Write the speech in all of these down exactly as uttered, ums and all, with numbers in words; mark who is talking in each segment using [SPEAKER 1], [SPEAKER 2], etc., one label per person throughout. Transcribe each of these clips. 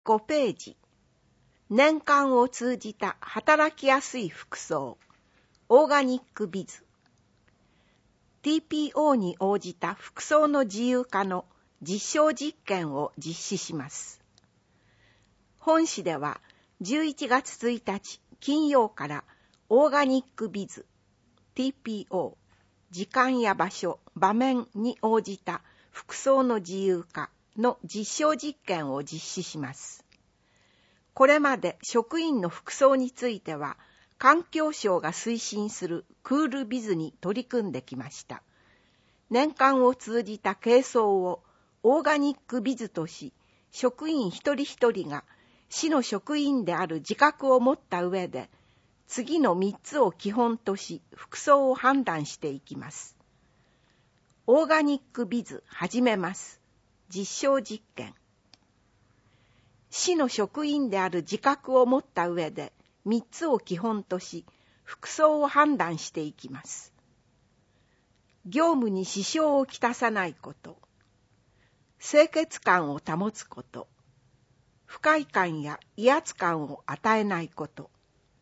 [SPEAKER 1] ごページ。年間を通じた働きやすい服装。オーガニックビズ。ティーピーオー に応じた服装の自由化の実証実験を実施します。本誌ではじゅういちがつついたち金曜からオーガニックビズ ティーピーオー 時間や場所、場面に応じた服装の自由化の実証実験を実施します。これまで職員の服装については環境省が推進するクールビズに取り組んできました。年間を通じた軽装をオーガニックビズとし、職員一人一人が市の職員である自覚を持った上で、次のみっつを基本とし服装を判断していきます。オーガニックビズ始めます。実証実験。市の職員である自覚を持った上でみっつを基本とし服装を判断していきます。業務に支障をきたさないこと、清潔感を保つこと、不快感や威圧感を与えないこと、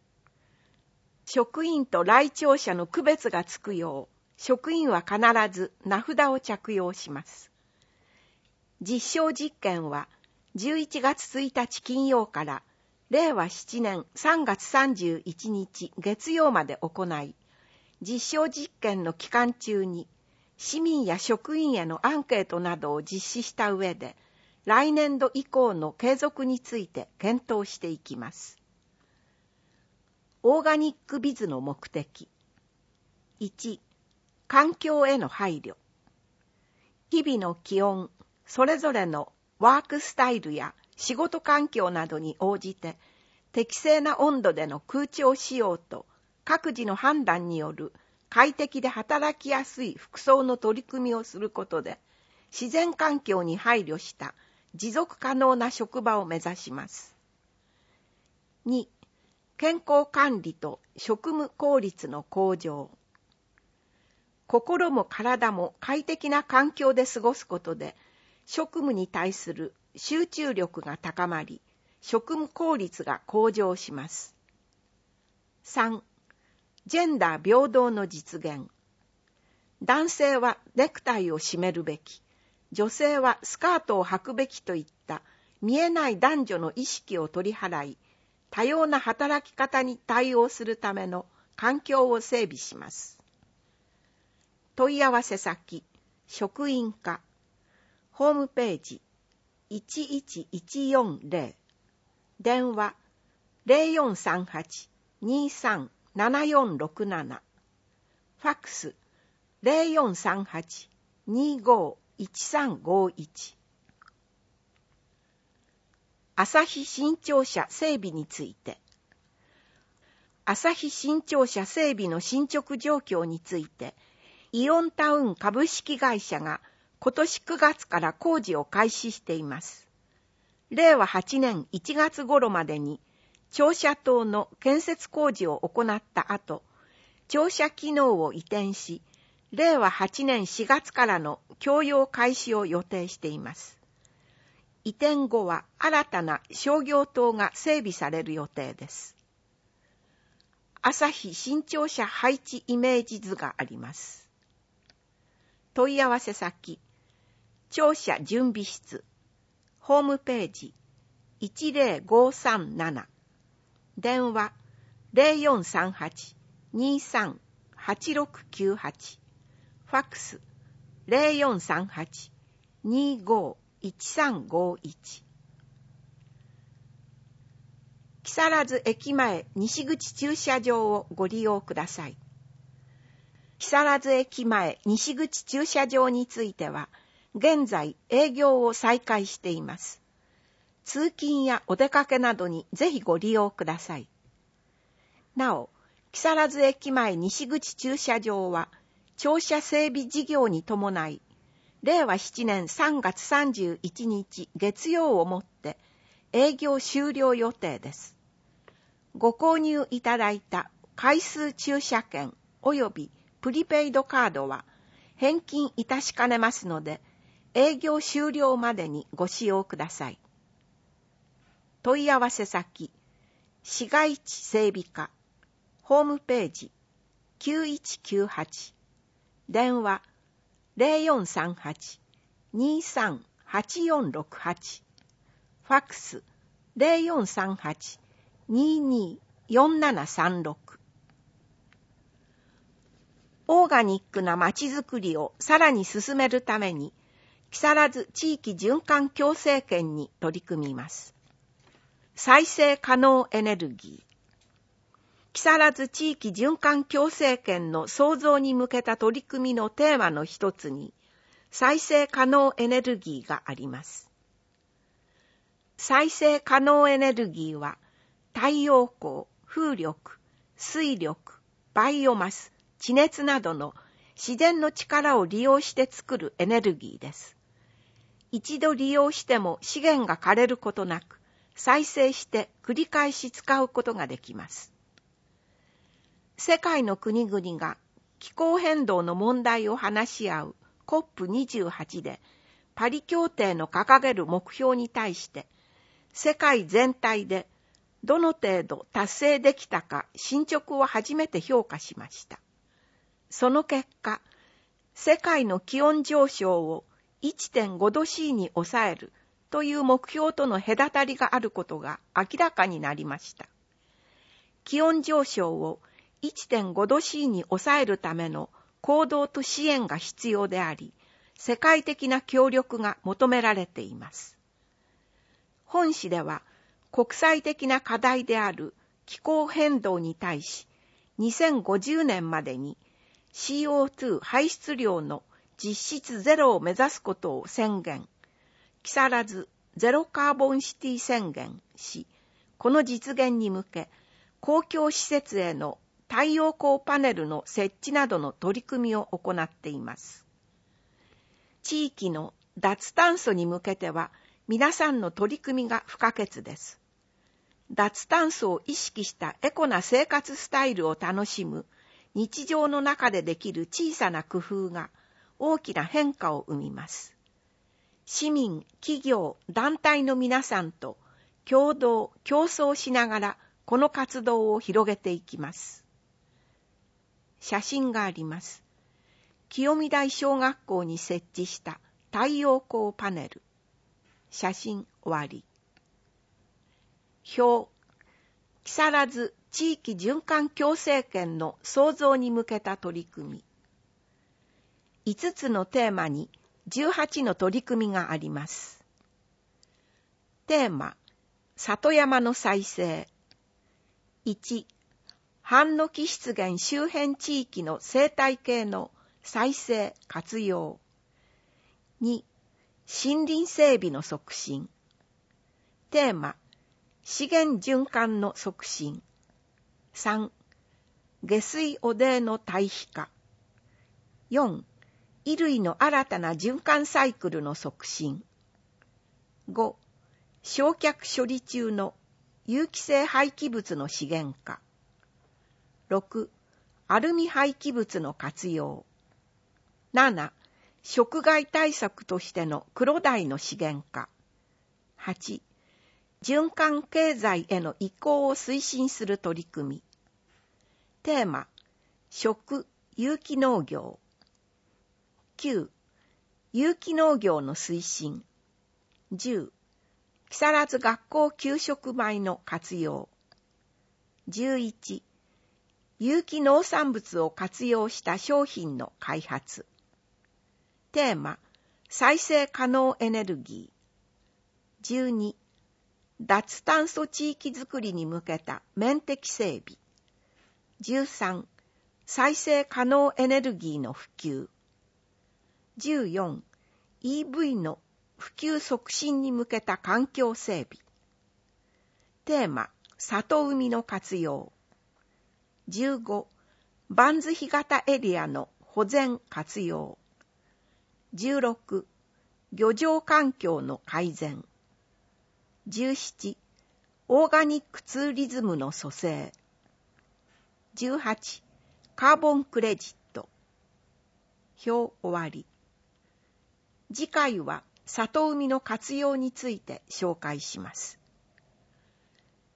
[SPEAKER 1] 職員と来庁者の区別がつくよう職員は必ず名札を着用します。実証実験はじゅういちがつついたち金曜かられいわしちねんさんがつさんじゅういちにち月曜まで行い、実証実験の期間中に市民や職員へのアンケートなどを実施した上で、来年度以降の継続について検討していきます。オーガニックビズの目的。いち、環境への配慮。日々の気温、それぞれのワークスタイルや仕事環境などに応じて、適正な温度での空調使用と各自の判断による快適で働きやすい服装の取り組みをすることで、自然環境に配慮した持続可能な職場を目指します。に、健康管理と職務効率の向上。心も体も快適な環境で過ごすことで、職務に対する集中力が高まり、職務効率が向上します。さん、ジェンダー平等の実現。男性はネクタイを締めるべき、女性はスカートを履くべきといった見えない男女の意識を取り払い、多様な働き方に対応するための環境を整備します。問い合わせ先、職員課、ホームページいちいちいちよんゼロ、電話 ゼロよんさんはち にさんななよんろくなな、ファックス ゼロよんさんはち にごいちさんごいち。朝日新庁舎整備について。朝日新庁舎整備の進捗状況について、イオンタウン株式会社が今年くがつから工事を開始しています。れいわはちねんいちがつ頃までに庁舎棟の建設工事を行った後、庁舎機能を移転し、れいわはちねんしがつからの供用開始を予定しています。移転後は新たな商業棟が整備される予定です。朝日新庁舎配置イメージ図があります。問い合わせ先、庁舎準備室、ホームページいちゼロごさんなな、電話 ゼロよんさんはち にさんはちろくきゅうはち、ファックス ゼロよんさんはち にごいちさんごいち。木更津駅前西口駐車場をご利用ください。木更津駅前西口駐車場については、現在営業を再開しています。通勤やお出かけなどにぜひご利用ください。なお、木更津駅前西口駐車場は、庁舎整備事業に伴い、れいわななねんさんがつさんじゅういちにち月曜をもって営業終了予定です。ご購入いただいた回数駐車券及びプリペイドカードは返金いたしかねますので、営業終了までにご使用ください。 問い合わせ先、市街地整備課、ホームページ、きゅういちきゅうはち、電話、ゼロよんさんはち にさんはちよんろくはち、ファックス、ゼロよんさんはち にによんななさんろく。オーガニックなまちづくりをさらに進めるために、木更津地域循環共生圏に取り組みます。再生可能エネルギー。木更津地域循環共生圏の創造に向けた取り組みのテーマの一つに、再生可能エネルギーがあります。再生可能エネルギーは、太陽光、風力、水力、バイオマス、地熱などの自然の力を利用して作るエネルギーです。一度利用しても資源が枯れることなく、再生して繰り返し使うことができます。世界の国々が気候変動の問題を話し合う コップにじゅうはち で、パリ協定の掲げる目標に対して、世界全体でどの程度達成できたか進捗を初めて評価しました。その結果、世界の気温上昇を いってんご 度 C に抑えるという目標との隔たりがあることが明らかになりました。気温上昇を いってんご 度 C に抑えるための行動と支援が必要であり、世界的な協力が求められています。本誌では、国際的な課題である気候変動に対し、にせんごじゅうねんまでに シーオーツー 排出量の実質ゼロを目指すことを宣言、木更津ゼロカーボンシティ宣言し、この実現に向け、公共施設への太陽光パネルの設置などの取り組みを行っています。地域の脱炭素に向けては、皆さんの取り組みが不可欠です。脱炭素を意識したエコな生活スタイルを楽しむ日常の中でできる小さな工夫が大きな変化を生みます。市民、企業、団体の皆さんと共同、共創しながらこの活動を広げていきます。写真があります。清見台小学校に設置した太陽光パネル。写真終わり。表、木更津地域循環共生圏の創造に向けた取り組み。いつつのテーマにじゅうはちの取り組みがあります。テーマ、里山の再生。いち、半の木湿原周辺地域の生態系の再生・活用。に、森林整備の促進。テーマ、資源循環の促進。さん、下水汚泥の堆肥化。よん、衣類の新たな循環サイクルの促進。ご、焼却処理中の有機性廃棄物の資源化。ろく、アルミ廃棄物の活用。なな、食害対策としてのクロダイの資源化。はち、循環経済への移行を推進する取り組み。テーマ、食・有機農業。きゅう、有機農業の推進。じゅう、木更津学校給食米の活用。じゅういち、有機農産物を活用した商品の開発。テーマ、再生可能エネルギー。じゅうに、脱炭素地域づくりに向けた面的整備。じゅうさん、再生可能エネルギーの普及。じゅうよん、イーブイ の普及促進に向けた環境整備。テーマ、里海の活用。じゅうご、バンズ干潟エリアの保全活用。じゅうろく、漁場環境の改善。じゅうなな、オーガニックツーリズムの蘇生。じゅうはち、カーボンクレジット。表終わり。次回は里海の活用について紹介します。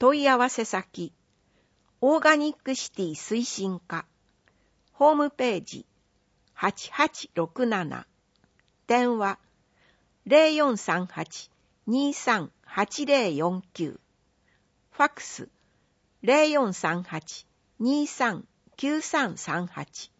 [SPEAKER 1] 問い合わせ先、オーガニックシティ推進課、ホームページ、はちはちろくなな、電話、ゼロよんさんはち にさんはちゼロよんきゅう、ファックス、ゼロよんさんはち にさんきゅうさんさんはち、